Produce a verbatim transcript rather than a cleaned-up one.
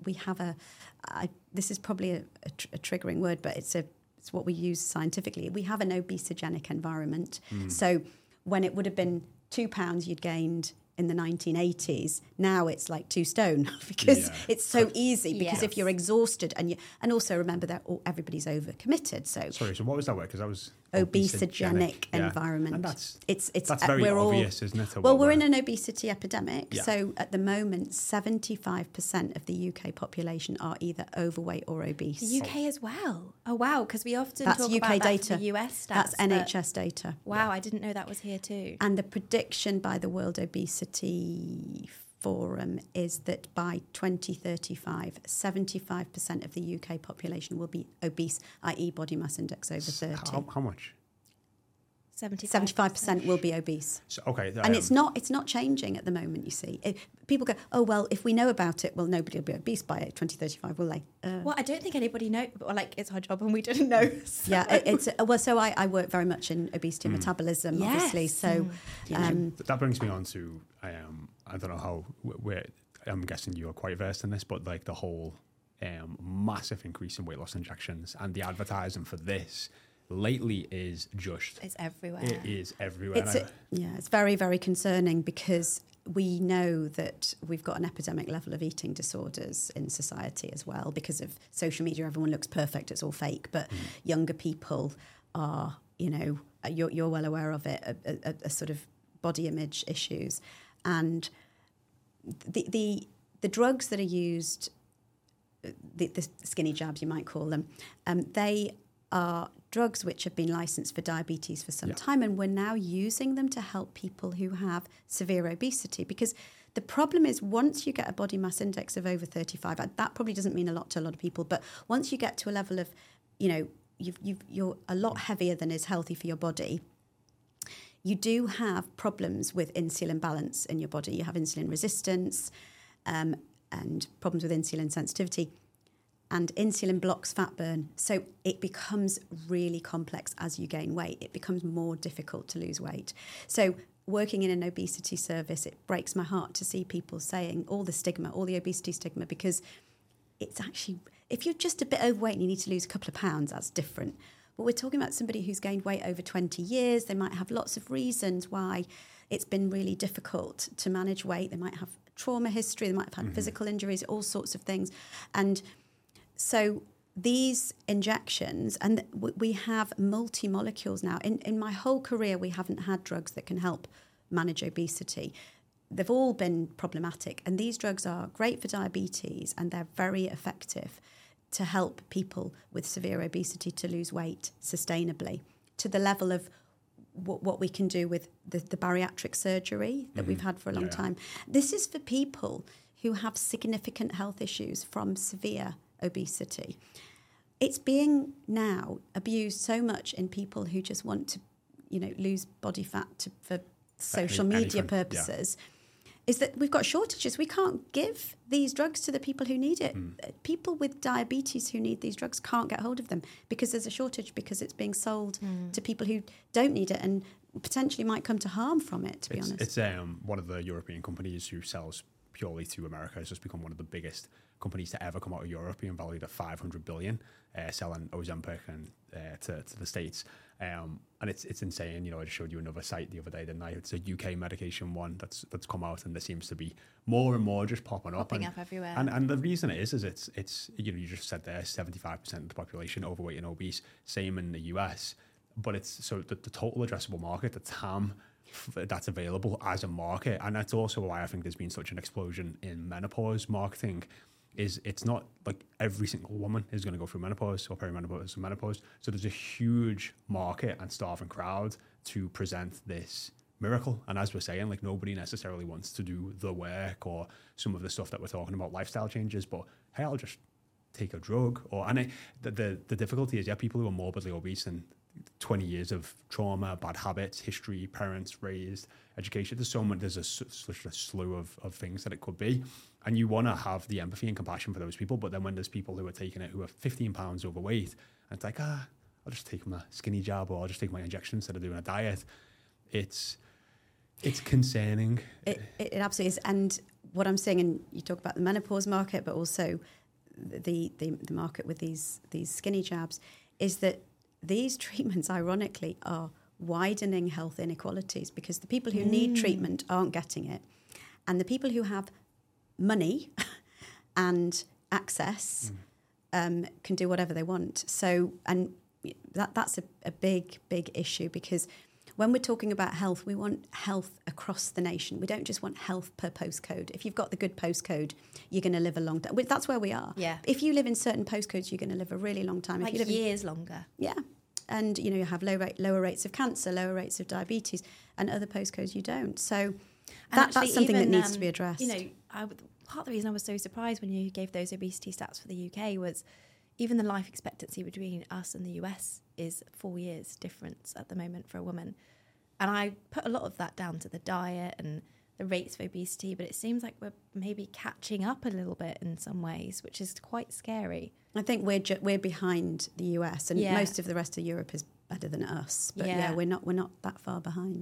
we have a, I, this is probably a, a, tr- a triggering word, but it's a it's what we use scientifically. We have an obesogenic environment. Mm. So when it would have been two pounds you'd gained in the nineteen eighties, now it's like two stone because yeah. it's so easy. Because yes. if you're exhausted and you, and also remember that all, everybody's overcommitted. So sorry, so what was that word? Because I was obesogenic yeah. environment. And that's it's it's that's very we're obvious, all, isn't it? Well, we're in an obesity epidemic. Yeah. So at the moment, seventy-five percent of the U K population are either overweight or obese. The U K as well. Oh wow, because we often that's talk U K about data. That for the U S stats. That's N H S data. Wow, I didn't know that was here too. And the prediction by the World Obesity Forum is that by twenty thirty-five, seventy-five percent of the U K population will be obese, that is body mass index over thirty. How, how much? seventy-five percent will be obese. So, okay, um, and it's not it's not changing at the moment, you see. It, people go, oh, well, if we know about it, well, nobody will be obese by twenty thirty-five, will they? Uh, well, I don't think anybody knows. Well, like, it's our job and we didn't know. So. Yeah, it, it's... Uh, well, so I, I work very much in obesity and mm. metabolism, yes. obviously. So mm. um, that brings me on to, um, I don't know how, we're, I'm guessing you are quite versed in this, but like the whole um, massive increase in weight loss injections and the advertising for this lately is just it's everywhere. It is everywhere. It's a, yeah, it's very, very concerning because we know that we've got an epidemic level of eating disorders in society as well because of social media. Everyone looks perfect; it's all fake. But mm. younger people are, you know, you're, you're well aware of it, a, a, a sort of body image issues, and the the the drugs that are used, the, the skinny jabs you might call them, um, they are drugs which have been licensed for diabetes for some yeah. time, and we're now using them to help people who have severe obesity. Because the problem is, once you get a body mass index of over thirty-five, that probably doesn't mean a lot to a lot of people, but once you get to a level of, you know, you've, you've, you're a lot heavier than is healthy for your body, you do have problems with insulin balance in your body. You have insulin resistance um, and problems with insulin sensitivity. And insulin blocks fat burn. So it becomes really complex as you gain weight. It becomes more difficult to lose weight. So working in an obesity service, it breaks my heart to see people saying all the stigma, all the obesity stigma, because it's actually, if you're just a bit overweight and you need to lose a couple of pounds, that's different. But we're talking about somebody who's gained weight over twenty years. They might have lots of reasons why it's been really difficult to manage weight. They might have trauma history. They might have had mm-hmm. physical injuries, all sorts of things. And so these injections, and we have multi-molecules now. In, in my whole career, we haven't had drugs that can help manage obesity. They've all been problematic. And these drugs are great for diabetes, and they're very effective to help people with severe obesity to lose weight sustainably to the level of what, what we can do with the, the bariatric surgery that mm-hmm. we've had for a long yeah. time. This is for people who have significant health issues from severe obesity. It's being now abused so much in people who just want to, you know, lose body fat to, for social Any, media anything, purposes, yeah. is that we've got shortages. We can't give these drugs to the people who need it. Mm. People with diabetes who need these drugs can't get hold of them because there's a shortage, because it's being sold mm. to people who don't need it and potentially might come to harm from it, to be it's, honest. It's um, one of the European companies who sells purely to America. It's just become one of the biggest companies to ever come out of Europe, being valued at five hundred billion, uh, selling Ozempic and uh, to, to the States. Um, and it's it's insane. You know, I just showed you another site the other day, didn't I? It's a U K medication one that's that's come out, and there seems to be more and more just popping up. Popping and, up everywhere. And and the reason it is is it's it's you know, you just said there, seventy-five percent of the population overweight and obese. Same in the U S, but it's so the, the total addressable market, the T A M that's available as a market, and that's also why I think there's been such an explosion in menopause marketing. Is it's not like every single woman is going to go through menopause or perimenopause or menopause. So there's a huge market and starving crowd to present this miracle. And as we're saying, like nobody necessarily wants to do the work or some of the stuff that we're talking about, lifestyle changes. But hey, I'll just take a drug. Or and it, the, the the difficulty is, yeah, people who are morbidly obese and twenty years of trauma, bad habits, history, parents raised, education. There's so much. There's a such a slew of of things that it could be. And you want to have the empathy and compassion for those people. But then when there's people who are taking it who are fifteen pounds overweight, and it's like, ah, I'll just take my skinny jab or I'll just take my injection instead of doing a diet. It's it's concerning. It, it absolutely is. And what I'm seeing, and you talk about the menopause market, but also the the, the market with these these skinny jabs, is that these treatments, ironically, are widening health inequalities because the people who mm. need treatment aren't getting it, and the people who have money and access mm. um, can do whatever they want. So, and that that's a, a big, big issue because when we're talking about health, we want health across the nation. We don't just want health per postcode. If you've got the good postcode, you're going to live a long time. That's where we are. Yeah. If you live in certain postcodes, you're going to live a really long time. Like if you live years in, longer. Yeah. And, you know, you have low rate, lower rates of cancer, lower rates of diabetes, and other postcodes you don't. So that, actually, that's something even, that needs um, to be addressed. You know, I, part of the reason I was so surprised when you gave those obesity stats for the U K was even the life expectancy between us and the U S is four years difference at the moment for a woman. And I put a lot of that down to the diet and the rates of obesity, but it seems like we're maybe catching up a little bit in some ways, which is quite scary. I think we're ju- we're behind the U S, and yeah. most of the rest of Europe is better than us. But yeah, yeah we're not we're not that far behind.